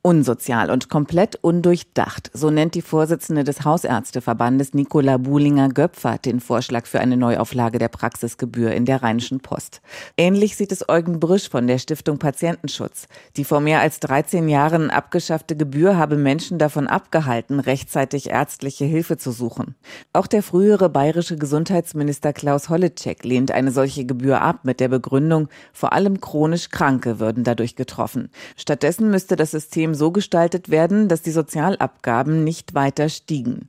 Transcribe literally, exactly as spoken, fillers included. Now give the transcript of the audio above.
Unsozial und komplett undurchdacht, so nennt die Vorsitzende des Hausärzteverbandes Nicola Buhlinger-Göpfert den Vorschlag für eine Neuauflage der Praxisgebühr in der Rheinischen Post. Ähnlich sieht es Eugen Brüsch von der Stiftung Patientenschutz. Die vor mehr als dreizehn Jahren abgeschaffte Gebühr habe Menschen davon abgehalten, rechtzeitig ärztliche Hilfe zu suchen. Auch der frühere bayerische Gesundheitsminister Klaus Holleczek lehnt eine solche Gebühr ab mit der Begründung, vor allem chronisch Kranke würden dadurch getroffen. Stattdessen müsste das System so gestaltet werden, dass die Sozialabgaben nicht weiter stiegen.